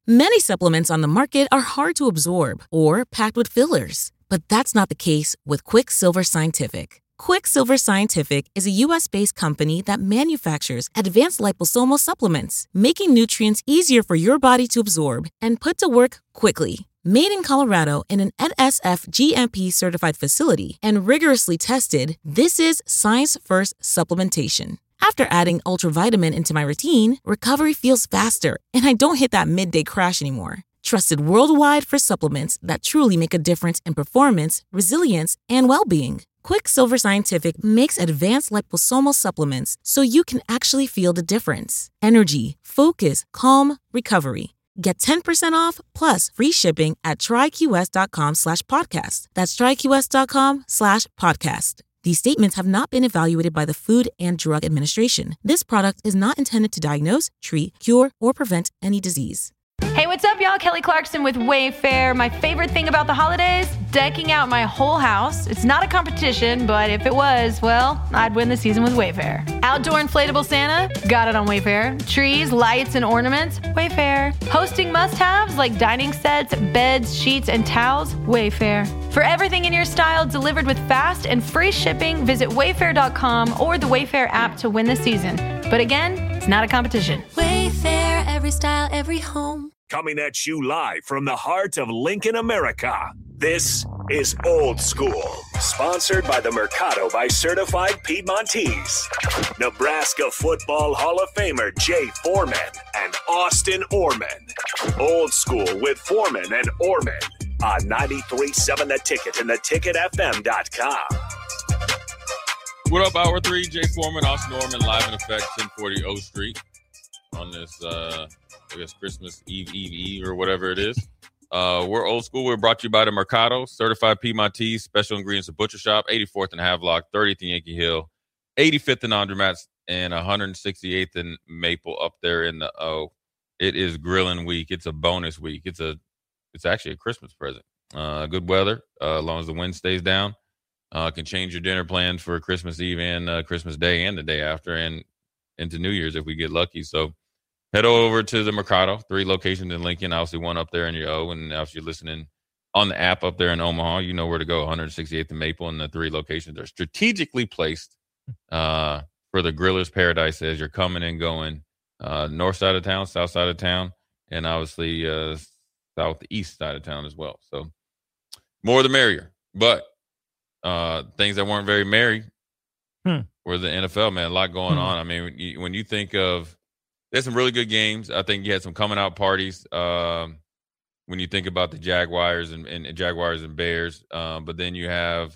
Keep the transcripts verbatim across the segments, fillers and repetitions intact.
Many supplements on the market are hard to absorb or packed with fillers, but that's not the case with Quicksilver Scientific. Quicksilver Scientific is a U S-based company that manufactures advanced liposomal supplements, making nutrients easier for your body to absorb and put to work quickly. Made in Colorado in an N S F G M P-certified facility and rigorously tested, this is science-first supplementation. After adding Ultravitamin into my routine, recovery feels faster, and I don't hit that midday crash anymore. Trusted worldwide for supplements that truly make a difference in performance, resilience, and well-being. Quicksilver Scientific makes advanced liposomal supplements so you can actually feel the difference. Energy, focus, calm, recovery. Get ten percent off plus free shipping at tryqs.com slash podcast. That's tryqs.com slash podcast. These statements have not been evaluated by the Food and Drug Administration. This product is not intended to diagnose, treat, cure, or prevent any disease. Hey, what's up, y'all? Kelly Clarkson with Wayfair. My favorite thing about the holidays? Decking out my whole house. It's not a competition, but if it was, well, I'd win the season with Wayfair. Outdoor inflatable Santa? Got it on Wayfair. Trees, lights, and ornaments? Wayfair. Hosting must-haves like dining sets, beds, sheets, and towels? Wayfair. For everything in your style delivered with fast and free shipping, visit wayfair dot com or the Wayfair app to win the season. But again, it's not a competition. Wayfair, every style, every home. Coming at you live from the heart of Lincoln, America. This is Old School, sponsored by the Mercado by Certified Piedmontese. Nebraska Football Hall of Famer Jay Foreman and Austin Orman. Old School with Foreman and Orman on ninety-three point seven The Ticket and the ticket f m dot com. What up, Hour three? Jay Foreman, Austin Orman, live in effect, ten forty O Street on this, uh, I guess, Christmas Eve, Eve, Eve, or whatever it is. Uh, we're Old School. We're brought to you by the Mercado, Certified Piedmontese, Special Ingredients of Butcher Shop, eighty-fourth and Havelock, thirtieth and Yankee Hill, eighty-fifth and Andromats, and one hundred sixty-eighth and Maple up there in the O. It is grilling week. It's a bonus week. It's a, it's actually a Christmas present. Uh, good weather, uh, as long as the wind stays down. Uh, can change your dinner plans for Christmas Eve and uh, Christmas Day and the day after and into New Year's if we get lucky. So head over to the Mercado, three locations in Lincoln, obviously one up there in your O, and if you're listening on the app up there in Omaha, you know where to go, one hundred sixty-eighth and Maple, and the three locations are strategically placed uh, for the griller's paradise as you're coming and going uh, north side of town, south side of town, and obviously uh, southeast side of town as well. So more the merrier. But uh, things that weren't very merry hmm. were the N F L, man. A lot going hmm. on. I mean, when you, when you think of there's some really good games. I think you had some coming out parties um, when you think about the Jaguars and, and, and Jaguars and Bears. Um, but then you have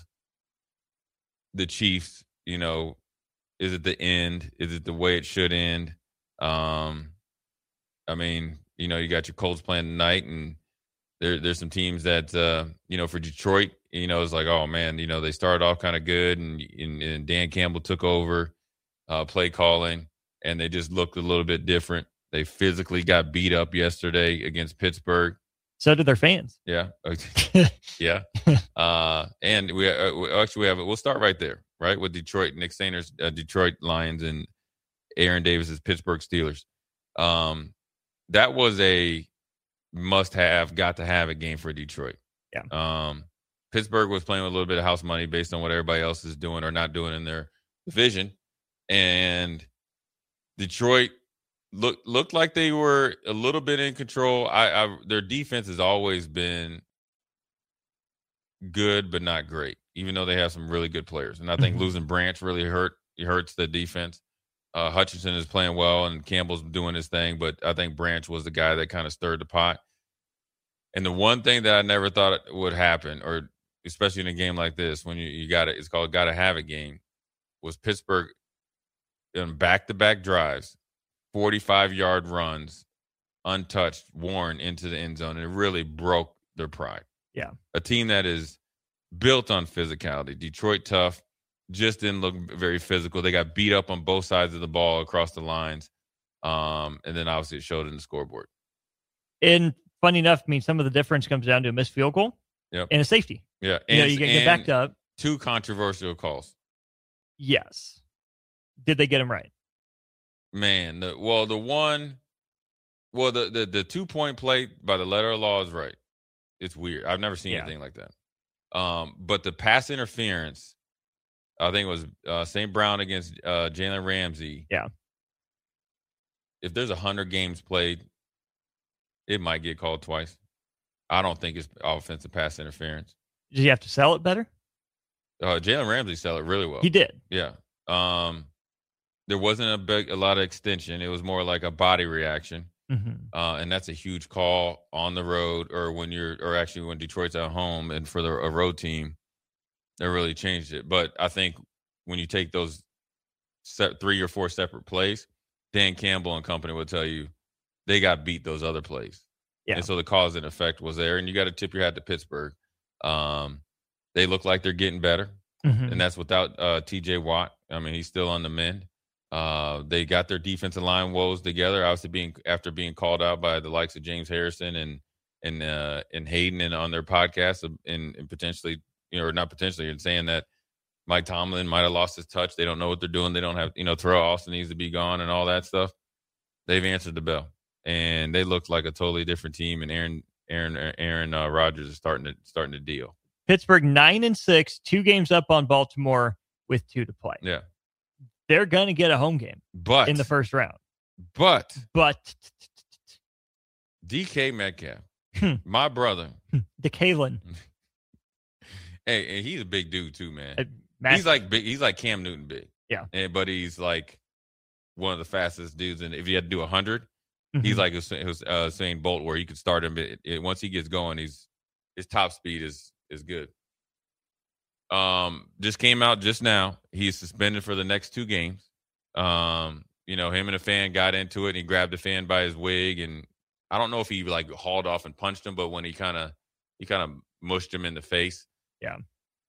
the Chiefs. You know, is it the end? Is it the way it should end? Um, I mean, you know, you got your Colts playing tonight, and there, there's some teams that, uh, you know, for Detroit, you know, it's like, oh, man, you know, they started off kind of good, and, and, and Dan Campbell took over uh, play calling. And they just looked a little bit different. They physically got beat up yesterday against Pittsburgh. So did their fans. Yeah. yeah. Uh, and we, uh, we actually we have it. We'll start right there, right? With Detroit, Nick Saner's uh, Detroit Lions and Aaron Davis's Pittsburgh Steelers. Um, that was a must have, got to have a game for Detroit. Yeah. Um, Pittsburgh was playing with a little bit of house money based on what everybody else is doing or not doing in their division. And Detroit looked looked like they were a little bit in control. I, I their defense has always been good, but not great, even though they have some really good players. And I think mm-hmm. losing Branch really hurt. It hurts the defense. Uh, Hutchinson is playing well, and Campbell's doing his thing, but I think Branch was the guy that kind of stirred the pot. And the one thing that I never thought would happen, or especially in a game like this, when you, you got it, it's called gotta have it game, was Pittsburgh in back-to-back drives, forty-five-yard runs, untouched, worn into the end zone, and it really broke their pride. Yeah. A team that is built on physicality. Detroit tough, just didn't look very physical. They got beat up on both sides of the ball across the lines, um, and then obviously it showed in the scoreboard. And funny enough, I mean, some of the difference comes down to a missed field goal yep. and a safety. Yeah. And, you know, you get, get backed up. Two controversial calls. Yes. Did they get him right? Man, the, well, the one, Well, the, the, the two-point play by the letter of law is right. It's weird. I've never seen Yeah. anything like that. Um, but the pass interference, I think it was uh, Saint Brown against uh, Jalen Ramsey. Yeah. If there's one hundred games played, it might get called twice. I don't think it's offensive pass interference. Did you have to sell it better? Uh, Jalen Ramsey sell it really well. He did. Yeah. Um, there wasn't a big, a lot of extension. It was more like a body reaction. Mm-hmm. Uh, and that's a huge call on the road, or when you're, or actually when Detroit's at home, and for the a road team, that really changed it. But I think when you take those set, three or four separate plays, Dan Campbell and company will tell you they got beat those other plays. Yeah. And so the cause and effect was there, and you got to tip your hat to Pittsburgh. Um, they look like they're getting better, Mm-hmm. and that's without uh, T J Watt. I mean, he's still on the mend. Uh, they got their defensive line woes together. Obviously, being after being called out by the likes of James Harrison and and uh, and Hayden and on their podcast, and, and potentially, you know, or not potentially, and saying that Mike Tomlin might have lost his touch. They don't know what they're doing. They don't have, you know, Terrell Austin needs to be gone and all that stuff. They've answered the bell, and they look like a totally different team. And Aaron Aaron Aaron uh, Rodgers is starting to starting to deal. Pittsburgh nine and six, two games up on Baltimore with two to play. Yeah, They're going to get a home game but in the first round. but But D K Metcalf, Hmm. my brother. the Kalen, Hey, and he's a big dude too, man. uh, massive. He's like big. He's like Cam Newton big. Yeah. And, but he's like one of the fastest dudes. And if you had to do a hundred, Mhm. he's like Us- Us- uh, Usain Bolt, where you could start him. It, it, once he gets going, he's his top speed is is good. Um, just came out just now. He's suspended for the next two games. Um, you know, him and a fan got into it, and he grabbed the fan by his wig, and I don't know if he like hauled off and punched him, but when he kind of he kind of mushed him in the face. Yeah.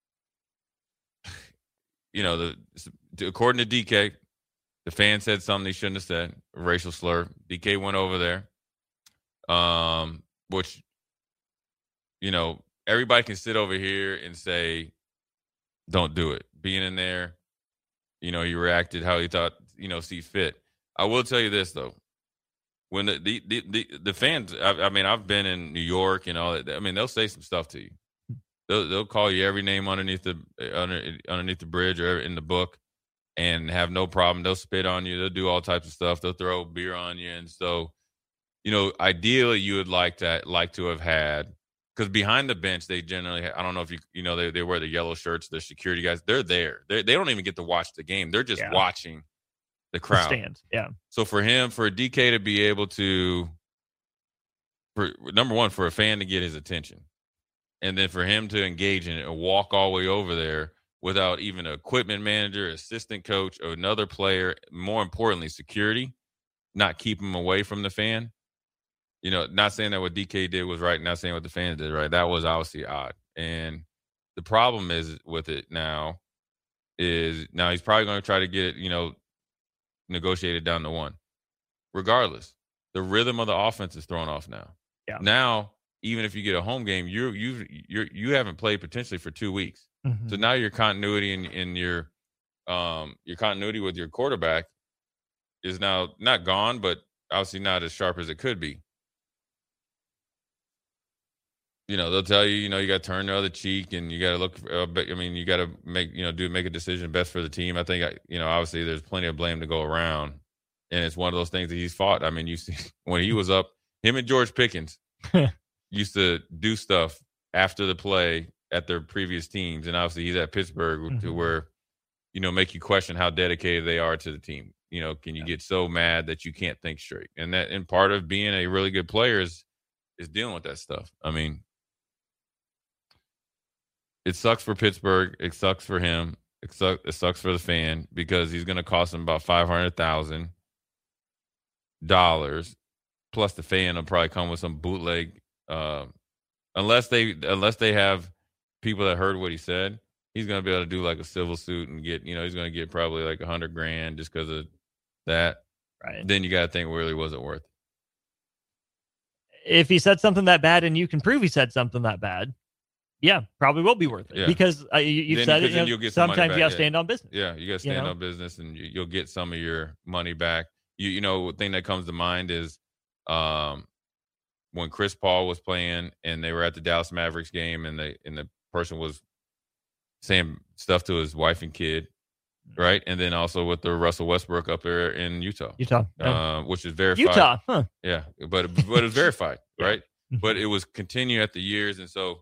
You know, the according to D K, the fan said something he shouldn't have said, a racial slur. D K went over there, um, which, you know, everybody can sit over here and say, don't do it. Being in there, you know, he reacted how he thought, you know, see fit. I will tell you this, though. When the the the, the, the fans, I, I mean, I've been in New York and all that. I mean, they'll say some stuff to you. They'll, they'll call you every name underneath the under, underneath the bridge or in the book, and have no problem. They'll spit on you. They'll do all types of stuff. They'll throw beer on you. And so, you know, ideally, you would like to like to have had, because behind the bench, they generally, I don't know if you you know they they wear the yellow shirts. The security guys, they're there. They they don't even get to watch the game. They're just Yeah. watching the The crowd. stands. Yeah. So for him, for D K to be able to, for number one, for a fan to get his attention, and then for him to engage in it and walk all the way over there without even an equipment manager, assistant coach, or another player, more importantly, security, not keep him away from the fan. You know, not saying that what D K did was right, not saying what the fans did right. That was obviously odd. And the problem is with it now is now he's probably going to try to get it, you know, negotiated down to one. Regardless, the rhythm of the offense is thrown off now. Yeah. Now, even if you get a home game, you you you you haven't played potentially for two weeks. Mhm. So now your continuity in, in your um your continuity with your quarterback is now not gone, but obviously not as sharp as it could be. You know, they'll tell you, you know, you got to turn the other cheek, and you got to look. Uh, I mean, you got to make, you know, do make a decision best for the team. I think, you know, obviously there's plenty of blame to go around, and it's one of those things that he's fought. I mean, you see when he was up, him and George Pickens used to do stuff after the play at their previous teams, and obviously he's at Pittsburgh Mhm. to where, you know, make you question how dedicated they are to the team. You know, can you get so mad that you can't think straight? And that, and part of being a really good player is is dealing with that stuff. I mean, it sucks for Pittsburgh. It sucks for him. It sucks. It sucks for the fan, because he's going to cost him about five hundred thousand dollars. Plus, the fan will probably come with some bootleg, uh, unless they unless they have people that heard what he said. He's going to be able to do like a civil suit and get, you know, he's going to get probably like a hundred grand just because of that. Right. Then you got to think, really, was it worth it? If he said something that bad and you can prove he said something that bad, yeah, probably will be worth it. Yeah. Because uh, you, you've Then- said it. because You then know, you'll get some money sometimes back, you have to yeah. stand on business. Yeah, you got to stand know? on business, and you, you'll get some of your money back. You you know, the thing that comes to mind is Um, when Chris Paul was playing and they were at the Dallas Mavericks game and they and the person was saying stuff to his wife and kid, right? And then also with the Russell Westbrook up there in Utah, Utah, yeah. uh, which is verified. Utah, huh? Yeah, but but it's verified, Yeah. right? But it was continue at the years, and so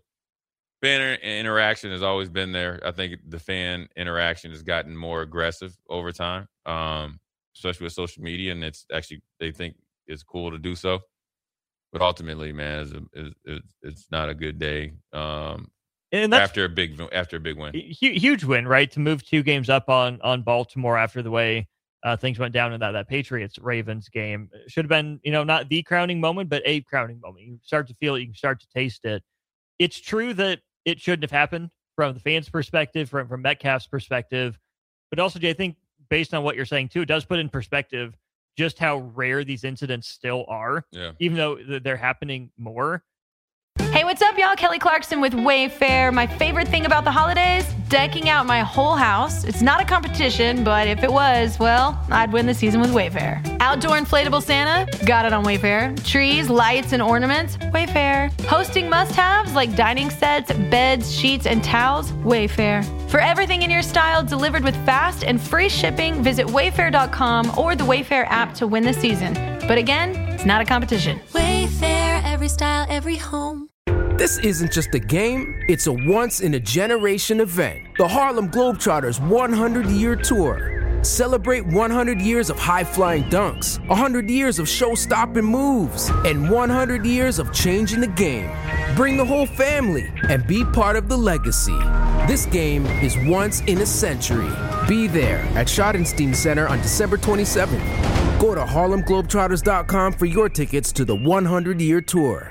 fan interaction has always been there. I think the fan interaction has gotten more aggressive over time, um, especially with social media, and it's actually they think it's cool to do so. But ultimately, man, it's, a, it's, it's not a good day. Um, and that's, after a big after a big win, huge win, right? To move two games up on on Baltimore after the way uh, things went down in that that Patriots Ravens game. Should have been, you know, not the crowning moment, but a crowning moment. You start to feel it, you can start to taste it. It's true that it shouldn't have happened from the fans' perspective, from from Metcalf's perspective, but also, Jay, I think based on what you're saying too, it does put in perspective just how rare these incidents still are, yeah. even though they're happening more. Hey, what's up, y'all? Kelly Clarkson with Wayfair. My favorite thing about the holidays, decking out my whole house. It's not a competition, but if it was, well, I'd win the season with Wayfair. Outdoor inflatable Santa, got it on Wayfair. Trees, lights, and ornaments, Wayfair. Hosting must-haves like dining sets, beds, sheets, and towels, Wayfair. For everything in your style delivered with fast and free shipping, visit wayfair dot com or the Wayfair app to win the season. But again, it's not a competition. Wayfair, every style, every home. This isn't just a game, it's a once-in-a-generation event. The Harlem Globetrotters one hundred year Tour. Celebrate one hundred years of high-flying dunks, one hundred years of show-stopping moves, and one hundred years of changing the game. Bring the whole family and be part of the legacy. This game is once in a century. Be there at Schottenstein Center on December twenty-seventh. Go to harlem globetrotters dot com for your tickets to the one hundred year Tour.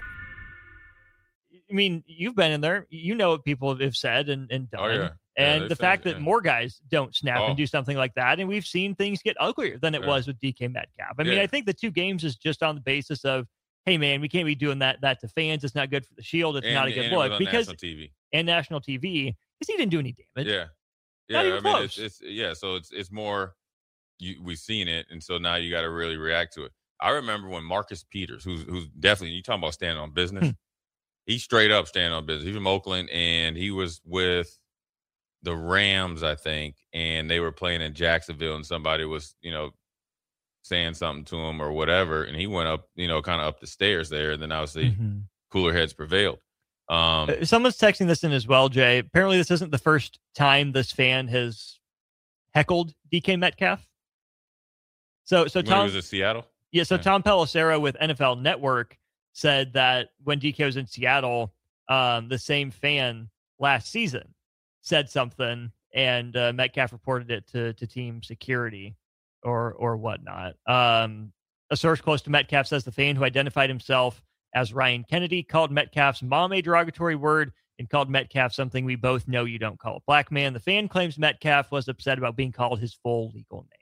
I mean, you've been in there. You know what people have said and, and done. Oh, yeah. And yeah, the fact things, that yeah. more guys don't snap oh. and do something like that. And we've seen things get uglier than it yeah. was with D K Metcalf. I mean, yeah. I think the two games is just on the basis of, hey, man, we can't be doing that that to fans. It's not good for the Shield. It's and, not a good and look. It was on because national T V. And national T V, because he didn't do any damage. Yeah. Not Yeah. even I mean, close. it's, it's, yeah. So it's, it's more, you, we've seen it. And so now you got to really react to it. I remember when Marcus Peters, who's, who's definitely, you talking about standing on business. He's straight up standing on business. He's from Oakland, and he was with the Rams, I think, and they were playing in Jacksonville, and somebody was, you know, saying something to him or whatever, and he went up, you know, kind of up the stairs there, and then obviously mm-hmm. cooler heads prevailed. Um, Someone's texting this in as well, Jay. Apparently this isn't the first time this fan has heckled D K Metcalf. So, so when Tom he was in Seattle? Yeah, so yeah. Tom Pelissero with N F L Network said that when D K was in Seattle, um, the same fan last season said something, and uh, Metcalf reported it to to team security or or whatnot. Um, a source close to Metcalf says the fan who identified himself as Ryan Kennedy called Metcalf's mom a derogatory word and called Metcalf something we both know you don't call a black man. The fan claims Metcalf was upset about being called his full legal name.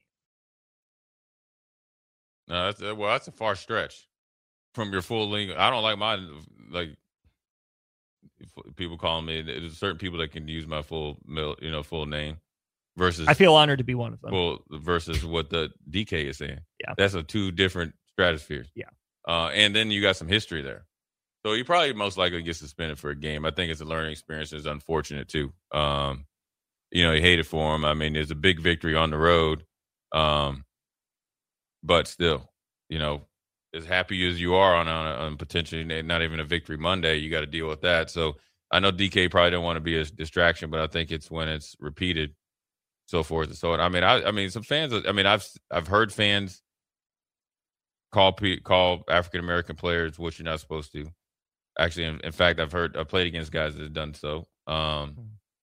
No, that's a, well, that's a far stretch from your full legal. I don't like mine. Like people calling me, there's certain people that can use my full, you know, full name. Versus, I feel honored to be one of them. Full versus what the D K is saying. Yeah, that's a two different stratospheres. Yeah, uh, and then you got some history there, so you probably most likely get suspended for a game. I think it's a learning experience. It's unfortunate too. Um, you know, you hate it for him. I mean, there's a big victory on the road. Um, But still, you know, as happy as you are on, on, on potentially not even a victory Monday, you got to deal with that. So I know D K probably don't want to be a distraction, but I think it's when it's repeated, so forth and so on. I mean, I, I mean, some fans. I mean, I've I've heard fans call call African American players what you're not supposed to. Actually, in, in fact, I've heard I played against guys that have done so. Um,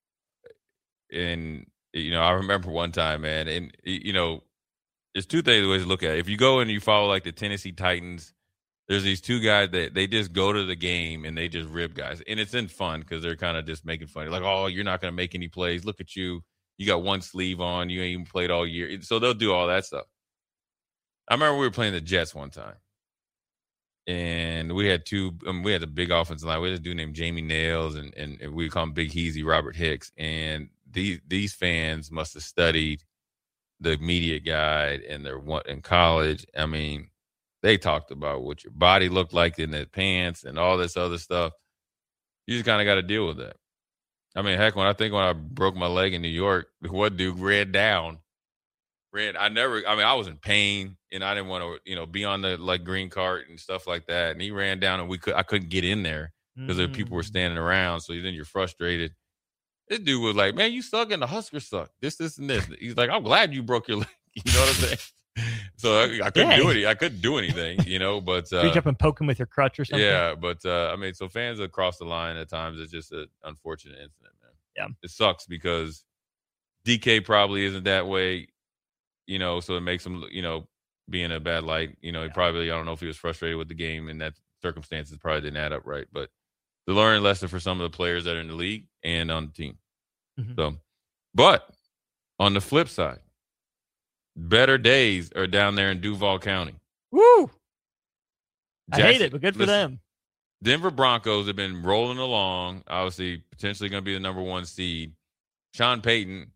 and you know, I remember one time, man, and you know. There's two things ways to look at it. If you go and you follow like the Tennessee Titans, there's these two guys that they just go to the game and they just rib guys. And it's in fun because they're kind of just making fun. Like, oh, you're not going to make any plays. Look at you. You got one sleeve on. You ain't even played all year. So they'll do all that stuff. I remember we were playing the Jets one time. And we had two um, – we had a big offensive line. We had a dude named Jamie Nails, and, and, and we call him Big Heezy, Robert Hicks. And these these fans must have studied the media guide and their one in college. I mean, They talked about what your body looked like in the pants and all this other stuff. You just kind of got to deal with that. I mean, heck, when I think when I broke my leg in New York, one dude ran down. Ran. I never. I mean, I was in pain, and I didn't want to, you know, be on the like green cart and stuff like that. And he ran down, and we could. I couldn't get in there because mm. people were standing around. So then you're frustrated. This dude was like, "Man, you suck, and the Huskers suck. This, this, and this." He's like, "I'm glad you broke your leg." You know what I'm saying? So I, I couldn't Dang. do any. I couldn't do anything, you know. But uh, reach up and poke him with your crutch or something. Yeah, but uh, I mean, so fans across the line at times, it's just an unfortunate incident, man. Yeah, it sucks because D K probably isn't that way, you know. So it makes him, you know, be in a bad light. You know, he yeah. probably I don't know if he was frustrated with the game and that circumstances probably didn't add up right. But the learning lesson for some of the players that are in the league and on the team. Mm-hmm. So, but on the flip side. Better days are down there in Duval County. Woo! Jackson, I hate it, but good for listen, them. Denver Broncos have been rolling along, obviously potentially going to be the number one seed. Sean Payton,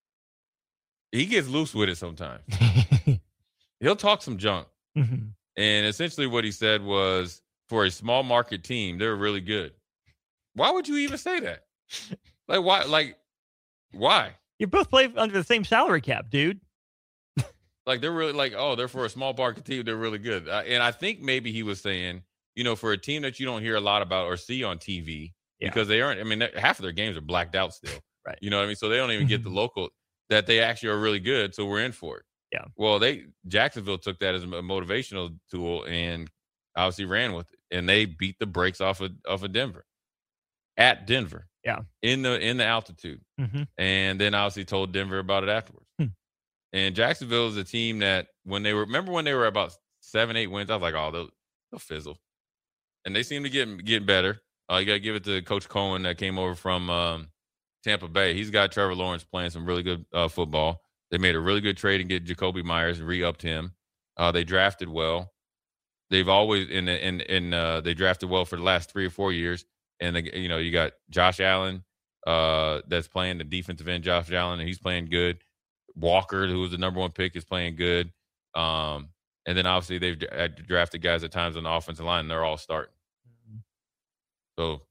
he gets loose with it sometimes. He'll talk some junk. Mm-hmm. And essentially what he said was, for a small market team, they're really good. Why would you even say that? Like, why? Like, why? You both play under the same salary cap, dude. Like, they're really like, oh, they're for a small market team. They're really good. Uh, and I think maybe he was saying, you know, for a team that you don't hear a lot about or see on T V, yeah. because they aren't, I mean, half of their games are blacked out still. Right. You know what I mean? So they don't even get the local, that they actually are really good. So we're in for it. Yeah. Well, they, Jacksonville took that as a motivational tool and obviously ran with it. And they beat the brakes off of, off of Denver. At Denver. Yeah. In the, in the altitude. Mm-hmm. And then obviously told Denver about it afterwards. Hmm. And Jacksonville is a team that when they were, remember when they were about seven, eight wins, I was like, oh, they'll, they'll fizzle. And they seem to get get better. Uh, you got to give it to Coach Cohen that came over from um, Tampa Bay. He's got Trevor Lawrence playing some really good uh, football. They made a really good trade and get Jacoby Myers and re-upped him. Uh, they drafted well. They've always in in in uh, they drafted well for the last three or four years. And they, you know, you got Josh Allen uh, that's playing the defensive end. Josh Allen, and he's playing good. Walker, who was the number one pick, is playing good. Um, and then obviously they've drafted guys at times on the offensive line, and they're all starting. Mm-hmm. So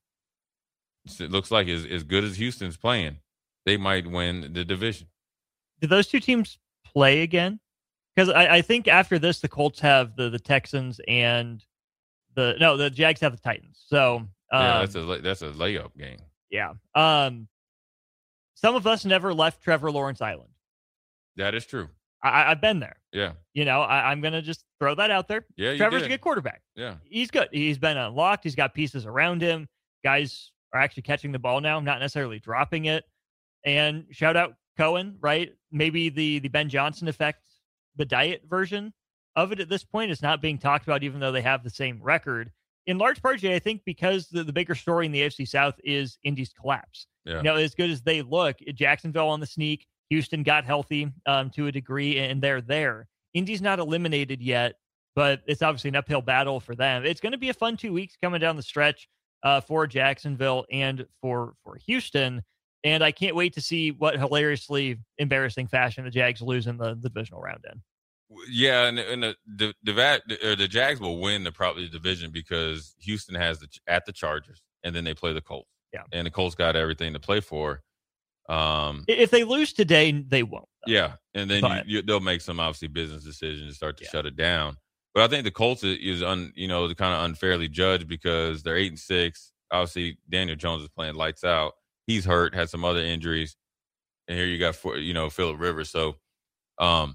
it looks like as, as good as Houston's playing, they might win the division. Do those two teams play again? Because I, I think after this, the Colts have the, the Texans and the no, the Jags have the Titans. So um, yeah, that's a that's a layup game. Yeah. Um, some of us never left Trevor Lawrence Island. That is true. I, I've been there. Yeah. You know, I, I'm going to just throw that out there. Yeah, you Trevor's did. a good quarterback. Yeah. He's good. He's been unlocked. He's got pieces around him. Guys are actually catching the ball now, not necessarily dropping it. And shout out Cohen, right? Maybe the, the Ben Johnson effect, the diet version of it at this point is not being talked about, even though they have the same record. In large part, Jay, I think because the, the bigger story in the A F C South is Indy's collapse. Yeah. You know, as good as they look, Jacksonville on the sneak, Houston got healthy um, to a degree, and they're there. Indy's not eliminated yet, but it's obviously an uphill battle for them. It's going to be a fun two weeks coming down the stretch uh, for Jacksonville and for, for Houston. And I can't wait to see what hilariously embarrassing fashion the Jags lose in the, the divisional round in. Yeah, and, and the the the, or the Jags will win the probably the division because Houston has the at the Chargers, and then they play the Colts. Yeah, and the Colts got everything to play for. Um, if they lose today, they won't. Though. Yeah, and then you, you, they'll make some obviously business decisions to start to yeah. shut it down. But I think the Colts is, is un, you know, kind of unfairly judged because they're eight and six. Obviously, Daniel Jones is playing lights out. He's hurt, had some other injuries, and here you got four, you know Phillip Rivers. So, um,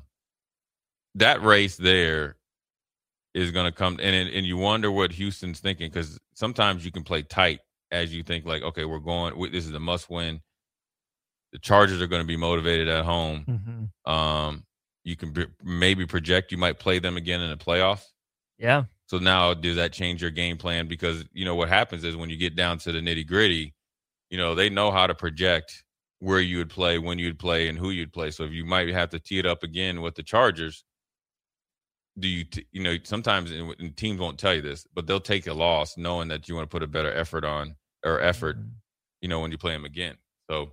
that race there is going to come, and and you wonder what Houston's thinking because sometimes you can play tight as you think like, okay, we're going. This is a must win. The Chargers are going to be motivated at home. Mm-hmm. Um, you can b- maybe project you might play them again in the playoffs. Yeah. So now does that change your game plan? Because, you know, what happens is when you get down to the nitty gritty, you know, they know how to project where you would play, when you'd play, and who you'd play. So if you might have to tee it up again with the Chargers, do you, t- you know, sometimes and teams won't tell you this, but they'll take a loss knowing that you want to put a better effort on or effort, mm-hmm. you know, when you play them again. So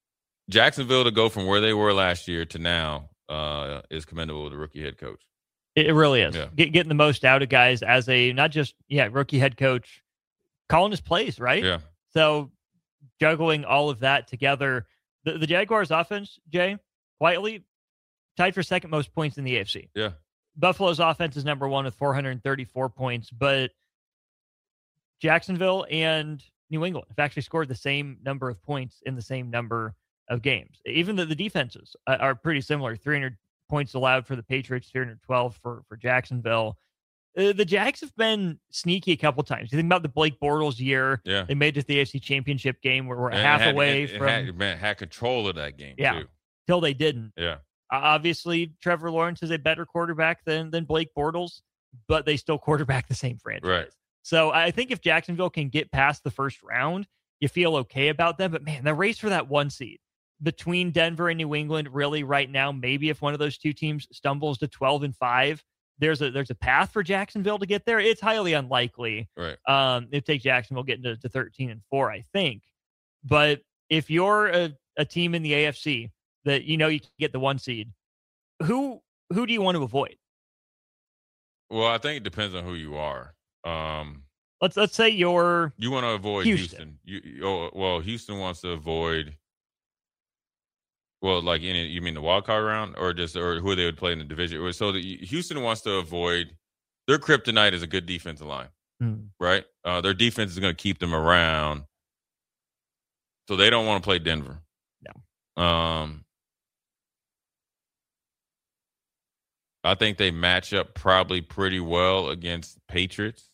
Jacksonville to go from where they were last year to now uh, is commendable with the rookie head coach. It, it really is. Yeah. Get, getting the most out of guys as a, not just, yeah, rookie head coach, calling his plays, right? Yeah. So juggling all of that together. The, the Jaguars offense, Jay, quietly tied for second most points in the A F C. Yeah. Buffalo's offense is number one with four hundred thirty-four points, but Jacksonville and New England have actually scored the same number of points in the same number of games. Even the, the defenses are pretty similar. three hundred points allowed for the Patriots, three hundred twelve for, for Jacksonville. Uh, the Jags have been sneaky a couple times. You think about the Blake Bortles year. Yeah. They made it to the A F C Championship game where we're And half had, away it, it from... Had, man, had control of that game, yeah, too. till they didn't. Yeah. Uh, obviously, Trevor Lawrence is a better quarterback than, than Blake Bortles, but they still quarterback the same franchise. Right. So I think if Jacksonville can get past the first round, you feel okay about them. But, man, the race for that one seed between Denver and New England, really right now, maybe if one of those two teams stumbles to twelve and five, there's a there's a path for Jacksonville to get there. It's highly unlikely. Right. Um, it takes Jacksonville getting to, to thirteen and four, I think. But if you're a, a team in the A F C that you know you can get the one seed, who who do you want to avoid? Well, I think it depends on who you are. Um, let's let's say you're you want to avoid Houston. Houston. You, oh, well, Houston wants to avoid. Well, like in you mean the wild card round, or just or who they would play in the division? So the, Houston wants to avoid their kryptonite is a good defensive line, hmm. right? Uh, their defense is going to keep them around, so they don't want to play Denver. No. Um, I think they match up probably pretty well against Patriots.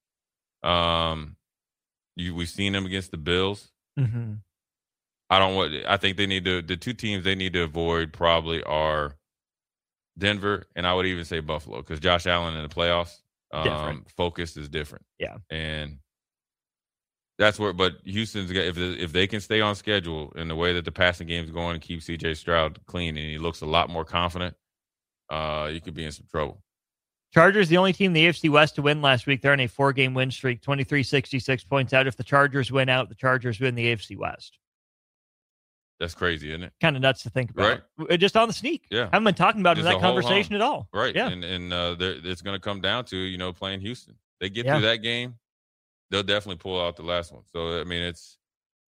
Um, you we've seen them against the Bills. Mm-hmm. I don't want. I think they need to. The two teams they need to avoid probably are Denver, and I would even say Buffalo, because Josh Allen in the playoffs, um, focus is different. Yeah, and that's where. But Houston's got, if if they can stay on schedule in the way that the passing game's going and keep C J Stroud clean, and he looks a lot more confident, uh, you could be in some trouble. Chargers, the only team in the A F C West to win last week. They're on a four-game win streak, twenty-three sixty-six points out. If the Chargers win out, the Chargers win the A F C West. That's crazy, isn't it? Kind of nuts to think about. Right. Just on the sneak. Yeah. Haven't been talking about it in Just that conversation at all. Right. Yeah. And and uh, it's going to come down to, you know, playing Houston. They get yeah. through that game, they'll definitely pull out the last one. So, I mean, it's,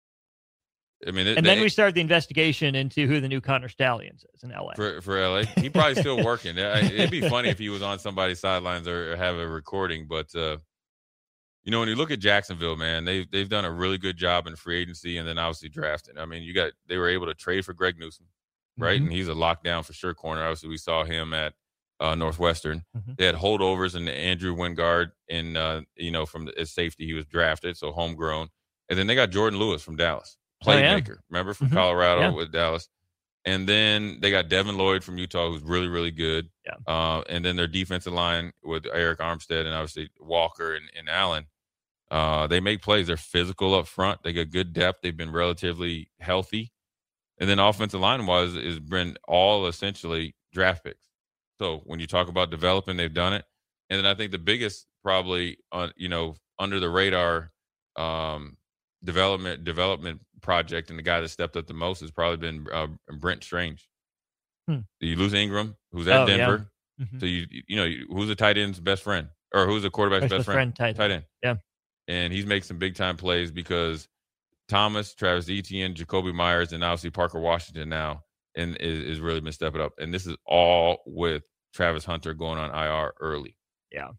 I mean, it, and they, then we start the investigation into who the new Connor Stallions is in L A. For, for L A. He probably still working. It'd be funny if he was on somebody's sidelines or, or have a recording, but, uh, you know, when you look at Jacksonville, man, they've they've done a really good job in free agency and then obviously drafting. I mean, you got they were able to trade for Greg Newsome, right? Mm-hmm. And he's a lockdown for sure corner. Obviously, we saw him at uh, Northwestern. Mm-hmm. They had holdovers in Andrew Wingard, in uh, you know, from the, as safety, he was drafted, so homegrown. And then they got Jordan Lewis from Dallas, playmaker. Oh, yeah. Remember from mm-hmm. Colorado yeah. with Dallas. And then they got Devin Lloyd from Utah, who's really, really good. Yeah. Uh, and then their defensive line with Eric Armstead and obviously Walker and, and Allen. Uh, they make plays. They're physical up front. They got good depth. They've been relatively healthy. And then offensive line-wise has been all essentially draft picks. So when you talk about developing, they've done it. And then I think the biggest probably, uh, you know, under the radar um, development development project and the guy that stepped up the most has probably been uh, Brent Strange. Hmm. You lose Ingram, who's at oh, Denver. Yeah. Mm-hmm. So, you you know, who's the tight end's best friend? Or who's the quarterback's best, best friend? friend? Tight, tight end. Yeah. And he's making some big-time plays because Thomas, Travis Etienne, Jacoby Myers, and obviously Parker Washington now and is, is really been stepping up. And this is all with Travis Hunter going on I R early. Yeah.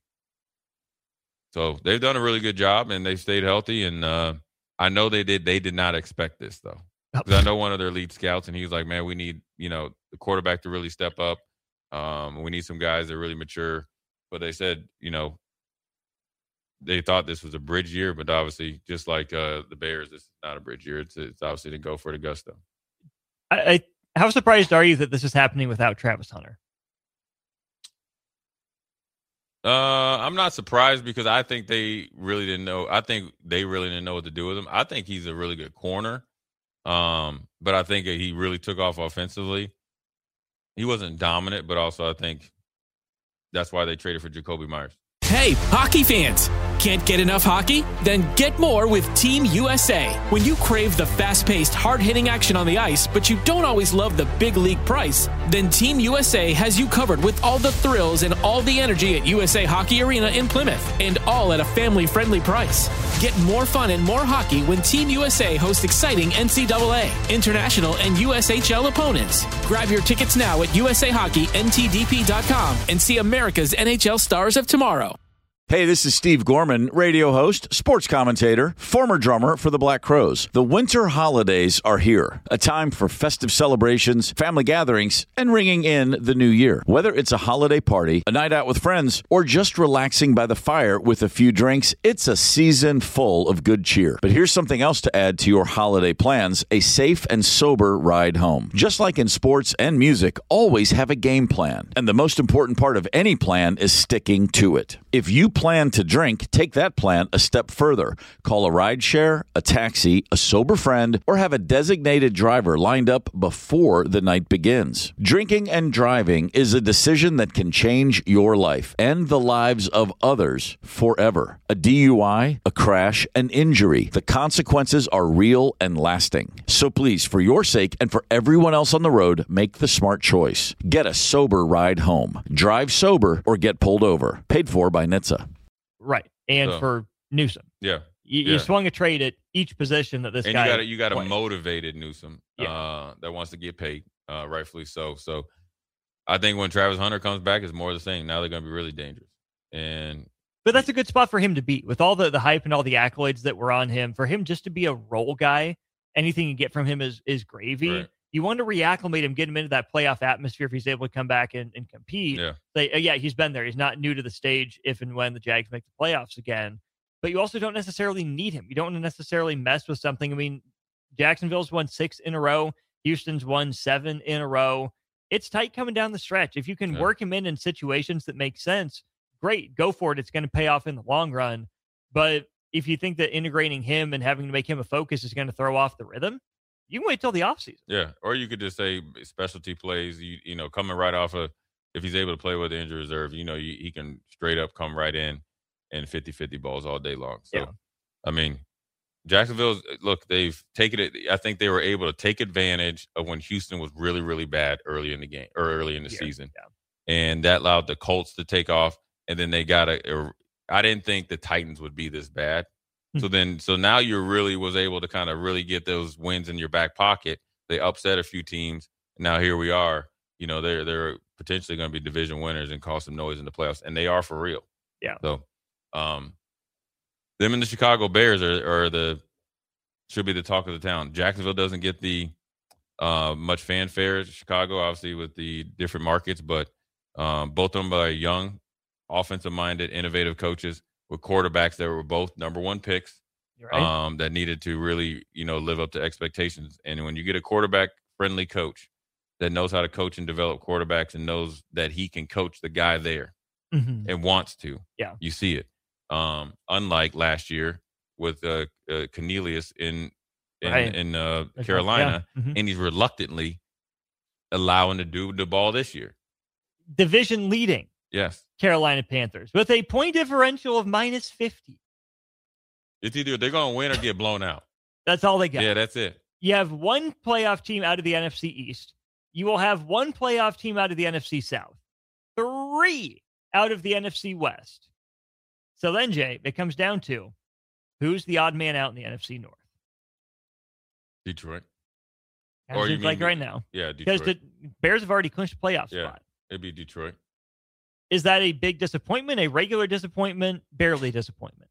So they've done a really good job, and they've stayed healthy. And uh, I know they did They did not expect this, though. Because I know one of their lead scouts, and he was like, man, we need, you know, the quarterback to really step up. Um, we need some guys that are really mature. But they said, you know, they thought this was a bridge year, but obviously, just like uh, the Bears, this is not a bridge year. It's, it's obviously to go for the gusto. I, I, how surprised are you that this is happening without Travis Hunter? Uh, I'm not surprised because I think they really didn't know. I think they really didn't know what to do with him. I think he's a really good corner, um, but I think he really took off offensively. He wasn't dominant, but also I think that's why they traded for Jacoby Myers. Hey, hockey fans! Can't get enough hockey? Then get more with Team U S A. When you crave the fast-paced, hard-hitting action on the ice, but you don't always love the big league price, then Team U S A has you covered with all the thrills and all the energy at U S A Hockey Arena in Plymouth, and all at a family-friendly price. Get more fun and more hockey when Team U S A hosts exciting N C double A, international, and U S H L opponents. Grab your tickets now at U S A Hockey N T D P dot com and see America's N H L stars of tomorrow. Hey, this is Steve Gorman, radio host, sports commentator, former drummer for the Black Crowes. The winter holidays are here, a time for festive celebrations, family gatherings, and ringing in the new year. Whether it's a holiday party, a night out with friends, or just relaxing by the fire with a few drinks, it's a season full of good cheer. But here's something else to add to your holiday plans, a safe and sober ride home. Just like in sports and music, always have a game plan. And the most important part of any plan is sticking to it. If you plan to drink, take that plan a step further. Call a rideshare, a taxi, a sober friend, or have a designated driver lined up before the night begins. Drinking and driving is a decision that can change your life and the lives of others forever. A D U I, a crash, an injury. The consequences are real and lasting. So please, for your sake and for everyone else on the road, make the smart choice. Get a sober ride home. Drive sober or get pulled over. Paid for by N H T S A. Right. And So, for Newsom. Yeah. You, yeah. you swung a trade at each position that this and guy you got you got a played. motivated Newsom Yeah. uh, that wants to get paid, uh, rightfully so. So I think when Travis Hunter comes back, it's more of the same. Now they're going to be really dangerous. And But that's a good spot for him to be with all the, the hype and all the accolades that were on him. For him just to be a role guy, anything you get from him is is gravy. Right. You want to reacclimate him, get him into that playoff atmosphere if he's able to come back and, and compete. yeah, Say, uh, yeah, he's been there. He's not new to the stage if and when the Jags make the playoffs again. But you also don't necessarily need him. You don't necessarily mess with something. I mean, Jacksonville's won six in a row. Houston's won seven in a row. It's tight coming down the stretch. If you can Yeah. work him in in situations that make sense, great, go for it. It's going to pay off in the long run. But if you think that integrating him and having to make him a focus is going to throw off the rhythm, you can wait till the offseason. yeah. Or you could just say specialty plays. You you know, coming right off of if he's able to play with the injury reserve, you know, you, he can straight up come right in and fifty-fifty balls all day long. So, Yeah. I mean, Jacksonville's look. They've taken it. I think they were able to take advantage of when Houston was really really bad early in the game or early in the Yeah. season, Yeah. and that allowed the Colts to take off. And then they got a. I didn't think the Titans would be this bad. So then, so now you really was able to kind of really get those wins in your back pocket. They upset a few teams. Now here we are. You know, they're they're potentially going to be division winners and cause some noise in the playoffs, and they are for real. Yeah. So, um, them and the Chicago Bears are, are the should be the talk of the town. Jacksonville doesn't get the uh, much fanfare. Chicago, obviously, with the different markets, but um, both of them are young, offensive-minded, innovative coaches with quarterbacks that were both number one picks. You're right. Um, that needed to really, you know, live up to expectations. And when you get a quarterback-friendly coach that knows how to coach and develop quarterbacks and knows that he can coach the guy there Mhm. and wants to, Yeah. you see it. Um, unlike last year with uh, uh, Cornelius in in, Right. in uh, Okay. Carolina, Yeah. Mhm. and he's reluctantly allowing to do the ball this year. Division leading Yes. Carolina Panthers with a point differential of minus fifty. It's either they're going to win or get blown out. That's all they got. Yeah, that's it. You have one playoff team out of the N F C East. You will have one playoff team out of the N F C South. Three out of the N F C West. So then, Jay, it comes down to who's the odd man out in the N F C North? Detroit. As Or you it's like mean- right now. Yeah, Because Detroit. the Bears have already clinched a playoff Yeah. spot. It'd be Detroit. Is that a big disappointment, a regular disappointment, barely disappointment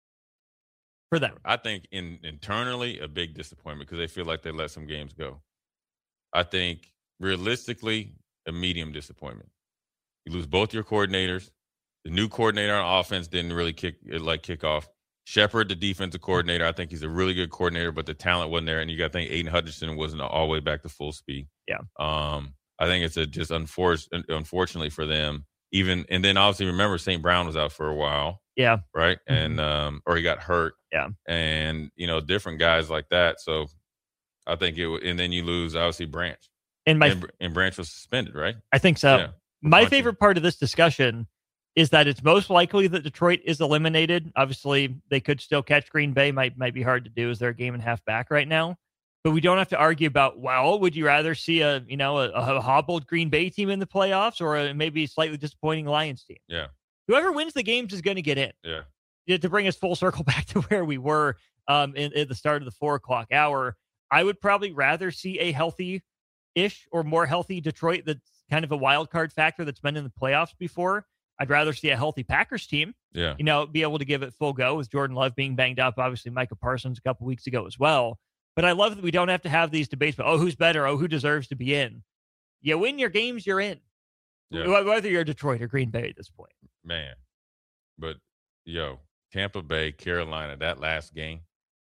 for them? I think in internally a big disappointment because they feel like they let some games go. I think realistically a medium disappointment. You lose both your coordinators. The new coordinator on offense didn't really kick like kick off. Shepard, the defensive coordinator, I think he's a really good coordinator, but the talent wasn't there. And you got to think Aiden Hutchinson wasn't all the way back to full speed. Yeah. Um, I think it's a just unfor- unfortunately for them. Even and then obviously remember Saint Brown was out for a while. Yeah. Right. Mm-hmm. And um, or he got hurt. Yeah. And you know, different guys like that. So I think it and then you lose obviously Branch. And my and, and Branch was suspended, right? I think so. Yeah. My Bunch of- favorite part of this discussion is that it's most likely that Detroit is eliminated. Obviously, they could still catch Green Bay. Might might be hard to do as they're a game and a half back right now. But we don't have to argue about, well, would you rather see a you know a, a hobbled Green Bay team in the playoffs or a maybe slightly disappointing Lions team? Yeah. Whoever wins the games is going to get in. Yeah. Yeah. To bring us full circle back to where we were um, in, at the start of the four o'clock hour, I would probably rather see a healthy-ish or more healthy Detroit that's kind of a wild card factor that's been in the playoffs before. I'd rather see a healthy Packers team, yeah, you know, be able to give it full go with Jordan Love being banged up. Obviously, Micah Parsons a couple weeks ago as well. But I love that we don't have to have these debates about, oh, who's better? Oh, who deserves to be in? You win your games, you're in. Yeah. Whether you're Detroit or Green Bay at this point. Man. But, yo, Tampa Bay, Carolina, that last game.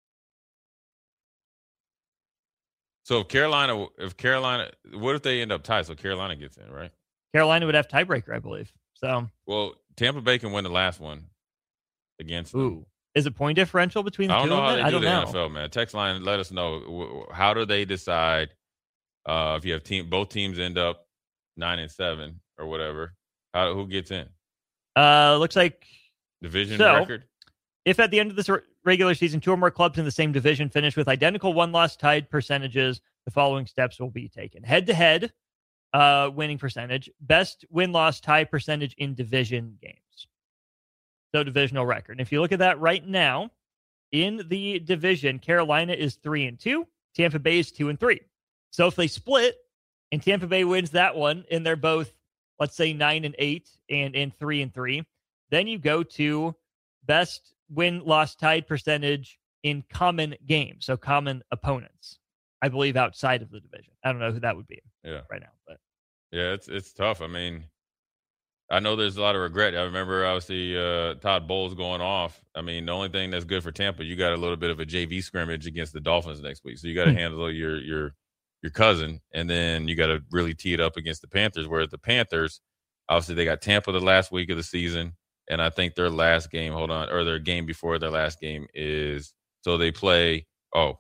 So if Carolina, if Carolina, what if they end up tied? So Carolina gets in, right? Carolina would have tiebreaker, I believe. So, well, Tampa Bay can win the last one against them. Ooh. Is it point differential between the I don't two know of how them? they I do don't the know. N F L, man. Text line, let us know. How do they decide uh, if you have team, both teams end up nine and seven or whatever? How who gets in? Uh, looks like division so, record. If at the end of this regular season, two or more clubs in the same division finish with identical one-loss tied percentages, the following steps will be taken: head-to-head uh, winning percentage, best win-loss tie percentage in division games. So divisional record. And if you look at that right now, in the division, Carolina is three and two, Tampa Bay is two and three. So if they split and Tampa Bay wins that one, and they're both, let's say, nine and eight and and three and three, then you go to best win-loss tied percentage in common games, so common opponents. I believe outside of the division. I don't know who that would be. Yeah, right now, but yeah, it's it's tough. I mean, I know there's a lot of regret. I remember obviously uh, Todd Bowles going off. I mean, the only thing that's good for Tampa, you got a little bit of a J V scrimmage against the Dolphins next week, so you got to handle your your your cousin, and then you got to really tee it up against the Panthers. Whereas the Panthers, obviously, they got Tampa the last week of the season, and I think their last game, hold on, or their game before their last game is so they play. Oh,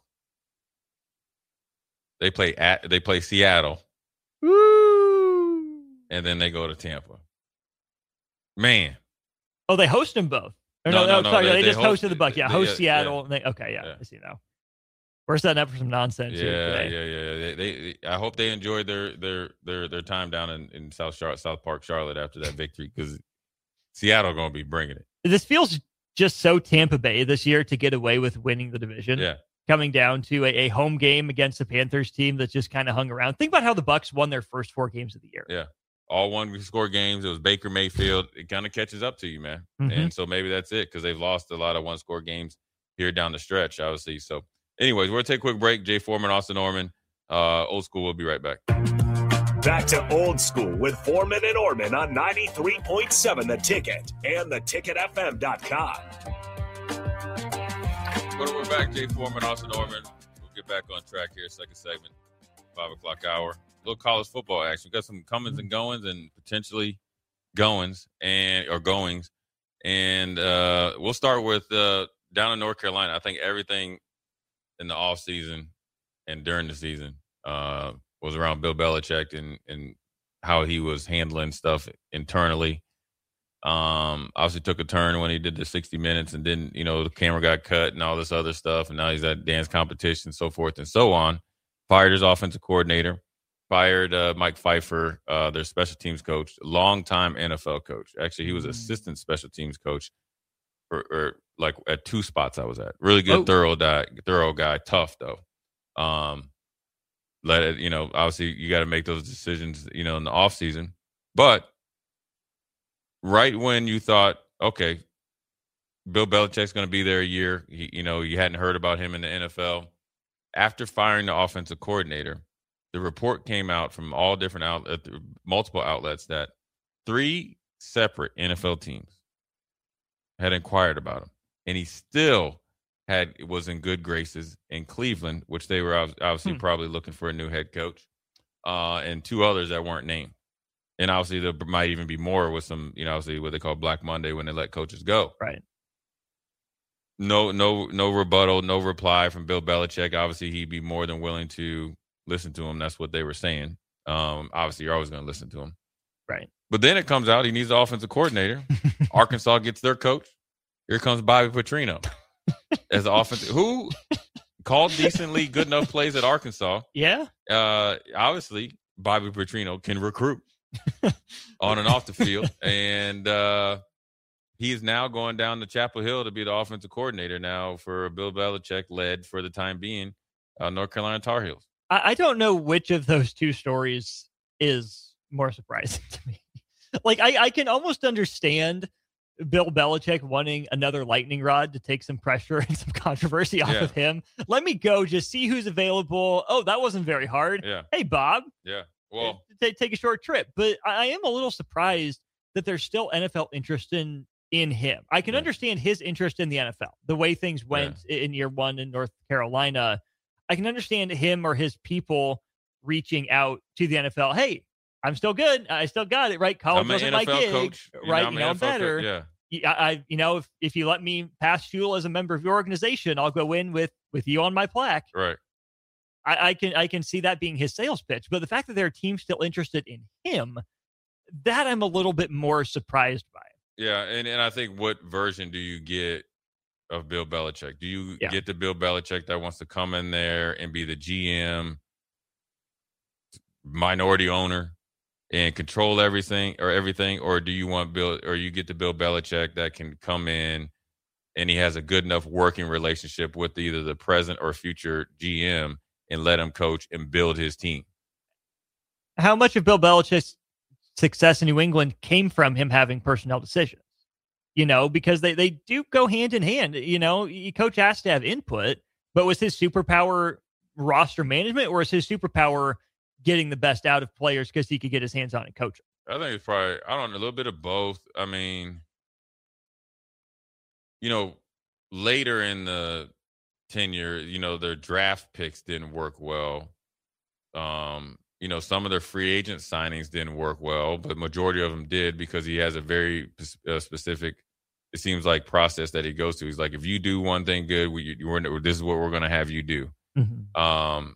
they play at they play Seattle, woo, and then they go to Tampa. Man. Oh, they host them both. Or no, no, no, no, sorry, no, they, they just host, hosted the Buck. Yeah, they, host yeah, Seattle. Yeah. And they, okay, yeah, yeah, I see now. We're setting up for some nonsense yeah, here today. Yeah, yeah, yeah. They, they, I hope they enjoyed their their their their time down in, in South Charlotte, South Park, Charlotte after that victory, because Seattle going to be bringing it. This feels just so Tampa Bay this year to get away with winning the division. Yeah. Coming down to a, a home game against the Panthers team that just kind of hung around. Think about how the Bucs won their first four games of the year. Yeah. All one score games. It was Baker Mayfield. It kind of catches up to you, man. Mm-hmm. And so maybe that's it, because they've lost a lot of one score games here down the stretch, obviously. So, anyways, we're going to take a quick break. Jay Foreman, Austin Norman, uh, Old School. We'll be right back. Back to Old School with Foreman and Orman on ninety-three point seven The Ticket and the ticket f m dot com. But we're back. Jay Foreman, Austin Norman. We'll get back on track here. Second segment, five o'clock hour. A little college football action. We got some comings and goings and potentially goings and or goings. And uh, we'll start with uh, down in North Carolina. I think everything in the offseason and during the season uh, was around Bill Belichick and, and how he was handling stuff internally. Um, obviously took a turn when he did the sixty minutes and didn't, you know, the camera got cut and all this other stuff. And now he's at dance competition, so forth and so on. Fired his offensive coordinator. Fired uh, Mike Pfeiffer, uh, their special teams coach, longtime N F L coach. Actually, he was assistant special teams coach, or, or like at two spots I was at. Really good, oh. thorough guy, thorough guy. Tough though. Um, let it, you know. Obviously, you got to make those decisions, you know, in the off season. But right when you thought, okay, Bill Belichick's going to be there a year, he, you know, you hadn't heard about him in the N F L. After firing the offensive coordinator, the report came out from all different outlets, multiple outlets, that three separate N F L teams had inquired about him, and he still had was in good graces in Cleveland, which they were obviously hmm. probably looking for a new head coach, uh, and two others that weren't named. And obviously there might even be more with some, you know, obviously what they call Black Monday when they let coaches go. Right. No, no, no rebuttal, no reply from Bill Belichick. Obviously, he'd be more than willing to listen to him. That's what they were saying. Um, obviously, you're always going to listen to him. Right. But then it comes out he needs the offensive coordinator. Arkansas gets their coach. Here comes Bobby Petrino as the offensive. Who called decently good enough plays at Arkansas. Yeah. Uh, obviously, Bobby Petrino can recruit on and off the field. And uh, he is now going down to Chapel Hill to be the offensive coordinator now for Bill Belichick led, for the time being, uh, North Carolina Tar Heels. I, I don't know which of those two stories is more surprising to me. Like, I, I can almost understand Bill Belichick wanting another lightning rod to take some pressure and some controversy off Yeah. of him. Let me go, just see who's available. Oh, that wasn't very hard. Yeah. Hey, Bob. Yeah. Well, T- take a short trip. But I am a little surprised that there's still N F L interest in, in him. I can Yeah. understand his interest in the N F L, the way things went in year one in North Carolina. I can understand him or his people reaching out to the N F L. Hey, I'm still good. I still got it, right? College I'm an wasn't N F L my gig, coach. You know, right? I'm You an know, I'm N F L coach. better. Yeah. Yeah, I, you know, if, if you let me pass fuel as a member of your organization, I'll go in with with you on my plaque. Right. I, I can I can see that being his sales pitch. But the fact that there are teams still interested in him, that I'm a little bit more surprised by. Yeah, and, and I think what version do you get of Bill Belichick? Do you Yeah. get the Bill Belichick that wants to come in there and be the G M, minority owner, and control everything or everything, or do you want Bill, or you get the Bill Belichick that can come in and he has a good enough working relationship with either the present or future G M and let him coach and build his team? How much of Bill Belichick's success in New England came from him having personnel decisions? You know, because they, they do go hand in hand. You know, coach has to have input, but was his superpower roster management, or is his superpower getting the best out of players because he could get his hands on and coach them? I think it's probably, I don't know, a little bit of both. I mean, you know, later in the tenure, you know, their draft picks didn't work well. Um, you know, some of their free agent signings didn't work well, but majority of them did because he has a very uh, specific, it seems like, process that he goes to. He's like, if you do one thing good, we, we're, this is what we're going to have you do. Mm-hmm. Um,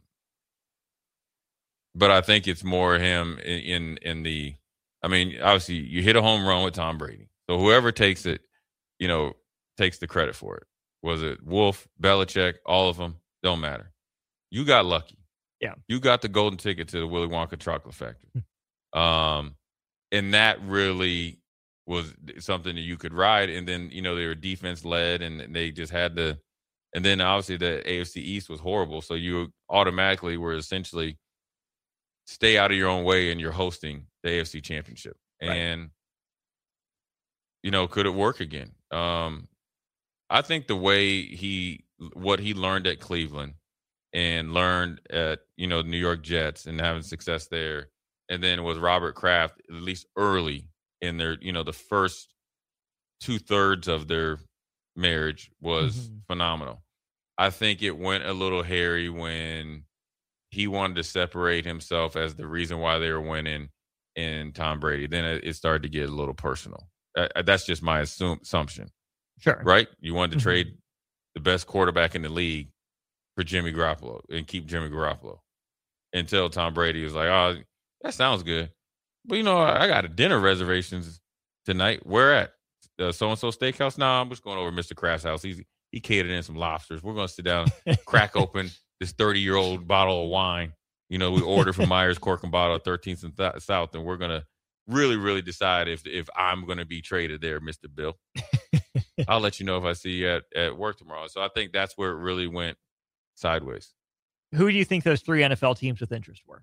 but I think it's more him in, in in the, I mean, obviously you hit a home run with Tom Brady. So whoever takes it, you know, takes the credit for it. Was it Wolf, Belichick, all of them? Don't matter. You got lucky. Yeah. You got the golden ticket to the Willy Wonka chocolate factory. um, and that really was something that you could ride. And then, you know, they were defense led and they just had to, and then obviously the A F C East was horrible. So you automatically were essentially stay out of your own way and you're hosting the A F C Championship. Right. And, you know, could it work again? Um, I think the way he, what he learned at Cleveland and learned at, you know, New York Jets and having success there, and then with Robert Kraft, at least early in their, you know, the first two thirds of their marriage was Mm-hmm. phenomenal. I think it went a little hairy when he wanted to separate himself as the reason why they were winning in Tom Brady. Then it, it started to get a little personal. Uh, that's just my assume, assumption. Sure. Right? You wanted to Mm-hmm. trade the best quarterback in the league for Jimmy Garoppolo and keep Jimmy Garoppolo until Tom Brady was like, oh, that sounds good. But, you know, I got a dinner reservations tonight. Where at? Uh, so-and-so steakhouse? No, nah, I'm just going over to Mister Kraft's house. He's, he catered in some lobsters. We're going to sit down, crack open this thirty-year-old bottle of wine. You know, we ordered from Myers Cork and Bottle at thirteenth and th- South, and we're going to really, really decide if if I'm going to be traded there, Mister Bill. I'll let you know if I see you at, at work tomorrow. So I think that's where it really went sideways. Who do you think those three N F L teams with interest were?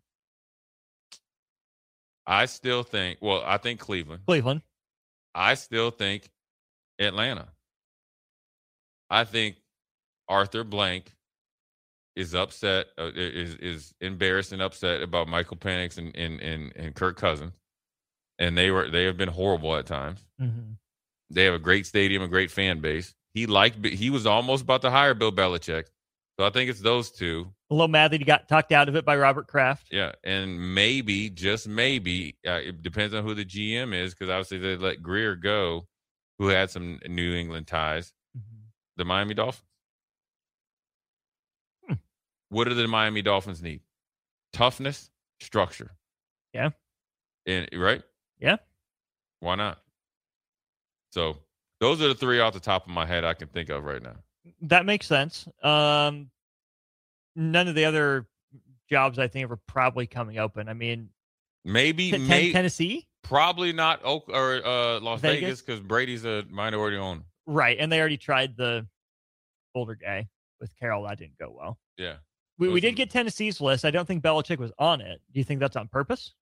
I still think, well, I think Cleveland. Cleveland. I still think Atlanta. I think Arthur Blank is upset, uh, is is embarrassed and upset about Michael Penix and, and, and, and Kirk Cousins. And they were they have been horrible at times. Mm-hmm. They have a great stadium, a great fan base. He liked he was almost about to hire Bill Belichick. So I think it's those two. A little mad that he got talked out of it by Robert Kraft. Yeah, and maybe, just maybe, uh, it depends on who the G M is, because obviously they let Greer go, who had some New England ties, Mm-hmm. the Miami Dolphins. Hmm. What do the Miami Dolphins need? Toughness, structure. Yeah. And right? Yeah. Why not? So those are the three off the top of my head I can think of right now. That makes sense. Um, none of the other jobs I think are probably coming open. I mean, maybe t- may- Tennessee, probably not Oak or uh, Las Vegas? Vegas because Brady's a minority owner. Right, and they already tried the older guy with Carroll. That didn't go well. Yeah, we we Those did are- get Tennessee's list. I don't think Belichick was on it. Do you think that's on purpose?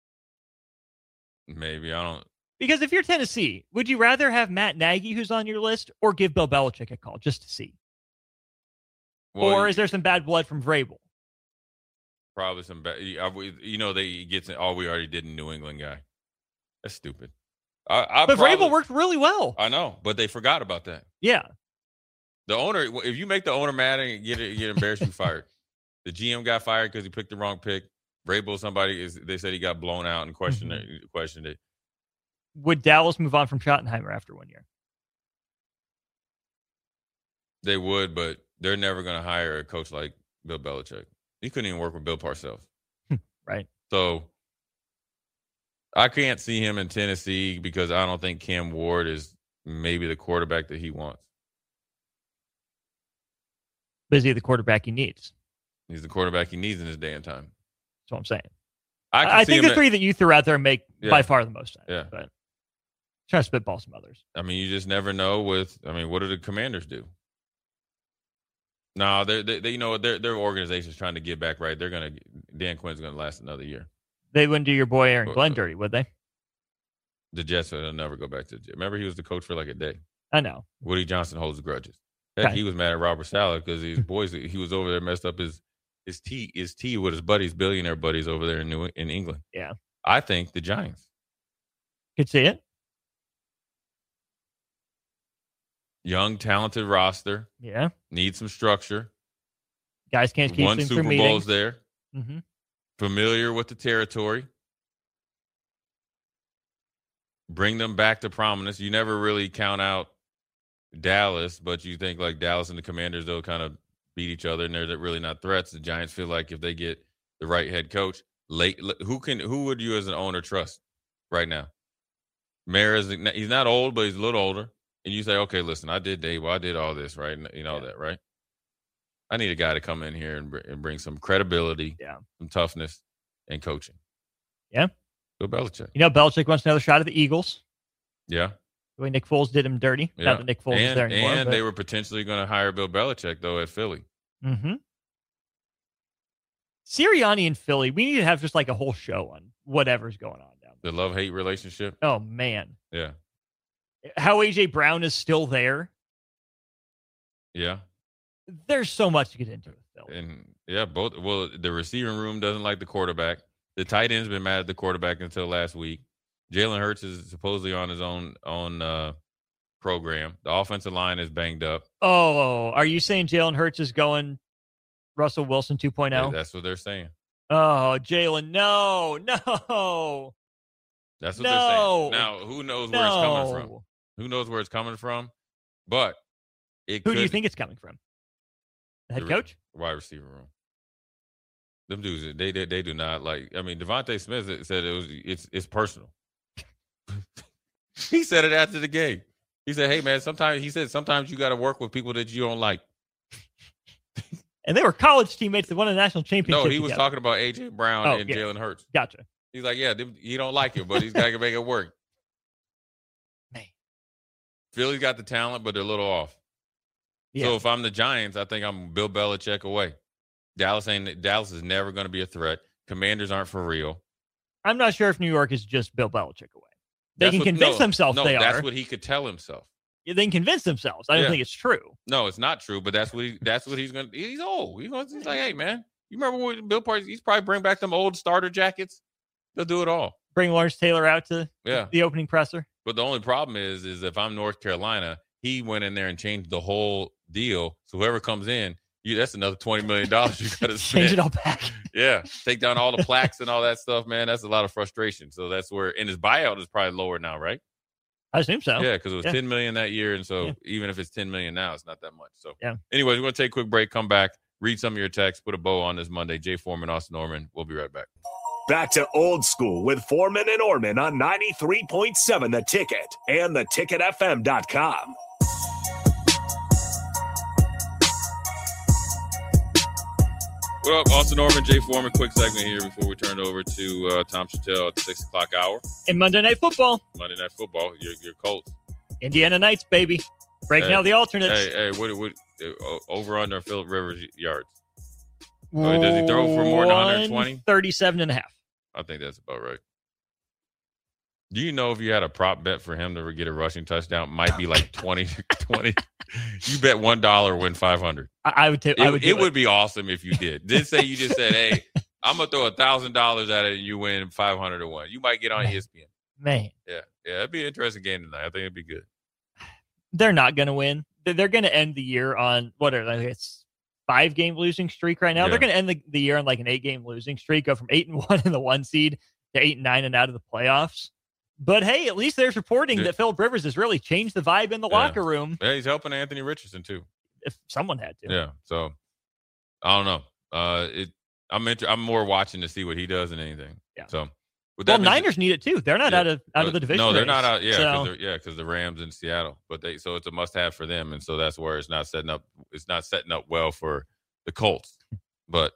maybe I don't. Because if you're Tennessee, would you rather have Matt Nagy, who's on your list, or give Bill Belichick a call just to see? Well, Or is there some bad blood from Vrabel? probably some bad? You know, they gets all we already did in New England guy. That's stupid. I, I But probably, Vrabel worked really well. I know, but they forgot about that. Yeah. The owner, if you make the owner mad and get it, get embarrassed, you fired. The G M got fired because he picked the wrong pick. Vrabel, somebody is they said he got blown out and questioned Mm-hmm. it. Questioned it. Would Dallas move on from Schottenheimer after one year? They would, but they're never going to hire a coach like Bill Belichick. He couldn't even work with Bill Parcells. Right. So I can't see him in Tennessee because I don't think Cam Ward is maybe the quarterback that he wants. Busy the quarterback he needs. He's the quarterback he needs in his day and time. That's what I'm saying. I, can I, I see think him the at- three that you threw out there make Yeah. by far the most sense. Yeah. But try to spitball some others. I mean, you just never know with, I mean, what do the Commanders do? No, they're, they, they, you know, their their organization's trying to get back right. They're going to, Dan Quinn's going to last another year. They wouldn't do your boy Aaron Well, Glenn uh, dirty, would they? The Jets will never go back to the Jets. Remember, he was the coach for like a day. I know. Woody Johnson holds grudges. Heck, Right. he was mad at Robert Saleh because his boys, he was over there messed up his his tea his tea with his buddies, billionaire buddies over there in New in England. Yeah. I think the Giants. Could see it. Young, talented roster. Yeah. Need some structure. Guys can't keep One things Super through Bowl's meetings. there. Mm-hmm. Familiar with the territory. Bring them back to prominence. You never really count out Dallas, but you think like Dallas and the Commanders, they'll kind of beat each other, and they're really not threats. The Giants feel like if they get the right head coach, late, who can who would you as an owner trust right now? Mara's he's not old, but he's a little older, and you say, okay, listen, I did Dable, I did all this, right? And you know Yeah. that, right? I need a guy to come in here and, br- and bring some credibility, Yeah. some toughness, and coaching. Yeah. Bill Belichick. You know, Belichick wants another shot at the Eagles. Yeah. The way Nick Foles did him dirty. Yeah. Not that Nick Foles is and, there anymore. And but, they were potentially going to hire Bill Belichick, though, at Philly. Mm-hmm. Sirianni and Philly, we need to have just like a whole show on whatever's going on down there. The love-hate relationship. Oh, man. Yeah. How A J Brown is still there. Yeah. There's so much to get into with Philly. And, yeah, both. Well, the receiving room doesn't like the quarterback. The tight end's been mad at the quarterback until last week. Jalen Hurts is supposedly on his own own uh, program. The offensive line is banged up. Oh, are you saying Jalen Hurts is going Russell Wilson two point oh? That's what they're saying. Oh, Jalen, no, no, That's what No. they're saying. Now, who knows where it's coming from? no. Who knows where it's coming from? But it Who could, do you think it's coming from? The head The- coach? wide receiver room. Them dudes, they they, they do not like. I mean, Devontae Smith said it was it's it's personal. He said it after the game. He said, "Hey man, sometimes he said sometimes you got to work with people that you don't like." And they were college teammates that won a national championship. No, he was together. talking about A J Brown Oh, and yeah. Jalen Hurts. Gotcha. He's like, "Yeah, them- he don't like it, but he's got to make it work." Man. Philly's got the talent, but they're a little off. Yeah. So if I'm the Giants, I think I'm Bill Belichick away. Dallas ain't. Dallas is never going to be a threat. Commanders aren't for real. I'm not sure if New York is just Bill Belichick away. They That's can what- convince no, themselves no, they that's are. what he could tell himself. Yeah, they can convince themselves. I don't Yeah. think it's true. No, it's not true, but that's what he, that's what he's gonna. He's old. He's, gonna, he's like, hey man, you remember when Bill Party? He's probably bring back them old starter jackets. They'll do it all. Bring Lawrence Taylor out to Yeah. the opening presser. But the only problem is, is if I'm North Carolina, he went in there and changed the whole deal. So whoever comes in, you that's another twenty million dollars you got to spend. Change it all back. Yeah, take down all the plaques and all that stuff, man. That's a lot of frustration. So that's where, and his buyout is probably lower now, right? I assume so. Yeah, because it was Yeah. ten million that year, and so Yeah. even if it's ten million now, it's not that much. So, Yeah. Anyways, we're gonna take a quick break. Come back, read some of your texts, put a bow on this Monday. Jay Foreman, Austin Norman. We'll be right back. Back to Old School with Foreman and Orman on ninety-three point seven The Ticket and the ticket f m dot com. What up, Austin Orman, Jay Foreman? Quick segment here before we turn it over to uh, Tom Chattel at the six o'clock hour. And Monday Night Football. Monday Night Football, your, your Colts. Indiana Knights, baby. Breaking hey, out the alternates. Hey, hey, what, what, uh, over under Phillip Rivers yards? Oh, does he throw for more than one hundred twenty? thirty-seven and a half. I think that's about right. Do you know if you had a prop bet for him to get a rushing touchdown, might be like twenty, twenty. You bet one dollar, win five hundred. I, I would take. It, I would. It, it would be awesome if you did. Did say you just said, "Hey, I'm gonna throw a thousand dollars at it, and you win five hundred to one." You might get on Man. E S P N. Man, yeah, yeah, it'd be an interesting game tonight. I think it'd be good. They're not gonna win. They're gonna end the year on what are they? It's five game losing streak right now. Yeah. They're gonna end the, the year on like an eight game losing streak. Go from eight and one in the one seed to eight and nine and out of the playoffs. But hey, at least there's reporting Yeah. that Phillip Rivers has really changed the vibe in the Yeah. locker room. Yeah, he's helping Anthony Richardson too. If someone had to. Yeah, so I don't know. Uh, it I'm inter- I'm more watching to see what he does than anything. Yeah. So, with Well, that being Niners need it too. They're not Yeah. out of out of the division. No, they're race. not out. Yeah, So- because yeah, because the Rams in Seattle. But they so it's a must have for them, and so that's where it's not setting up. It's not setting up well for the Colts. But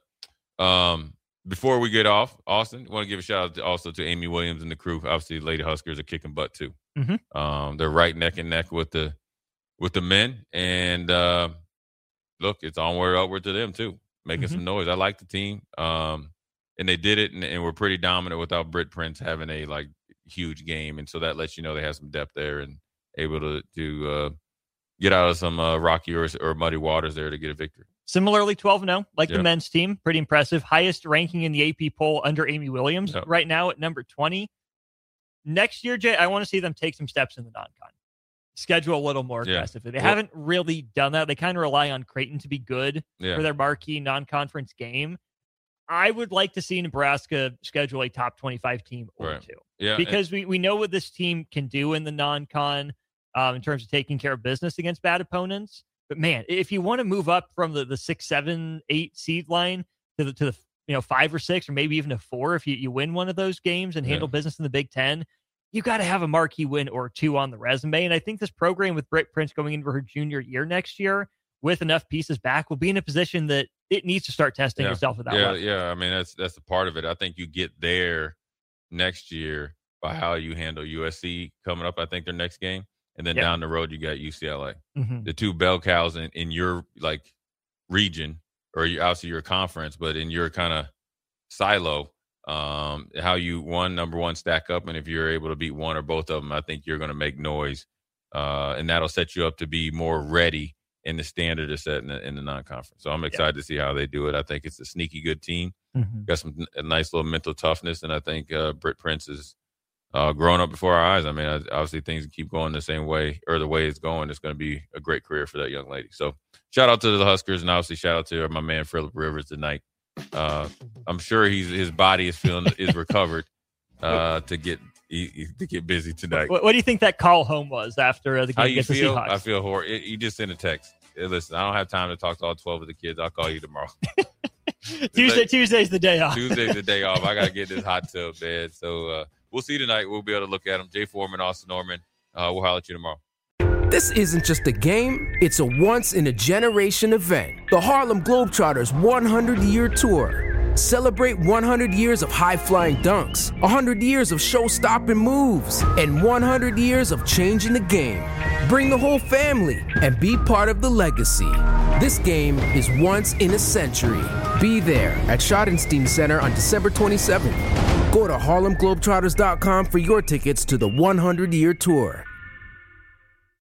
um, before we get off, Austin, I want to give a shout out to, also to Amy Williams and the crew. Obviously, Lady Huskers are kicking butt too. Mhm. Um, they're right neck and neck with the with the men, and uh, look, it's onward upward to them too, making Mhm. some noise. I like the team, um, and they did it, and, and we're pretty dominant without Britt Prince having a like huge game, and so that lets you know they have some depth there and able to to uh, get out of some uh, rocky or, or muddy waters there to get a victory. Similarly, twelve and oh, like Yeah. the men's team. Pretty impressive. Highest ranking in the A P poll under Amy Williams Yep. right now at number twenty. Next year, Jay, I want to see them take some steps in the non-con. Schedule a little more Yeah. aggressively. They Well- haven't really done that. They kind of rely on Creighton to be good Yeah, for their marquee non-conference game. I would like to see Nebraska schedule a top twenty-five team or Right. two. yeah, and- Because we, we know what this team can do in the non-con um, in terms of taking care of business against bad opponents. But man, if you want to move up from the, the six, seven, eight seed line to the to the you know five or six or maybe even a four, if you, you win one of those games and Yeah. handle business in the Big Ten, you got to have a marquee win or two on the resume. And I think this program with Britt Prince going into her junior year next year with enough pieces back will be in a position that it needs to start testing Yeah. itself at that yeah, level. yeah. I mean, that's that's a part of it. I think you get there next year by how you handle U S C coming up. I think their next game, and then Yeah. down the road you got U C L A. Mhm. The two bell cows in, in your like region or you, obviously your conference, but in your kind of silo, um, how you one number one stack up, and if you're able to beat one or both of them, I think you're going to make noise, uh, and that'll set you up to be more ready in the standard is set in the, in the non-conference. So I'm excited to see how they do it. I think it's a sneaky good team. Mhm. Got some a nice little mental toughness, and I think uh, Britt Prince is uh, growing up before our eyes. I mean, I, obviously things keep going the same way or the way it's going. It's going to be a great career for that young lady. So shout out to the Huskers, and obviously shout out to my man Phillip Rivers tonight. Uh, I'm sure he's his body is feeling is recovered uh, to get he, he- to get busy tonight. What, what do you think that call home was after uh, the How game you against the feel? Seahawks? I feel horrible. You just sent a text. Hey, listen, I don't have time to talk to all twelve of the kids. I'll call you tomorrow. Tuesday, Tuesday's the day off. Tuesday's the day off. I got to get this hot tub bed. So uh, we'll see tonight. We'll be able to look at them. Jay Foreman, Austin Norman. Uh, we'll holler at you tomorrow. This isn't just a game, it's a once-in-a-generation event. The Harlem Globetrotters one hundred year Tour. Celebrate one hundred years of high-flying dunks, one hundred years of show-stopping moves, and one hundred years of changing the game. Bring the whole family and be part of the legacy. This game is once in a century. Be there at Schottenstein Center on December twenty-seventh. Go to harlem globetrotters dot com for your tickets to the one hundred year Tour.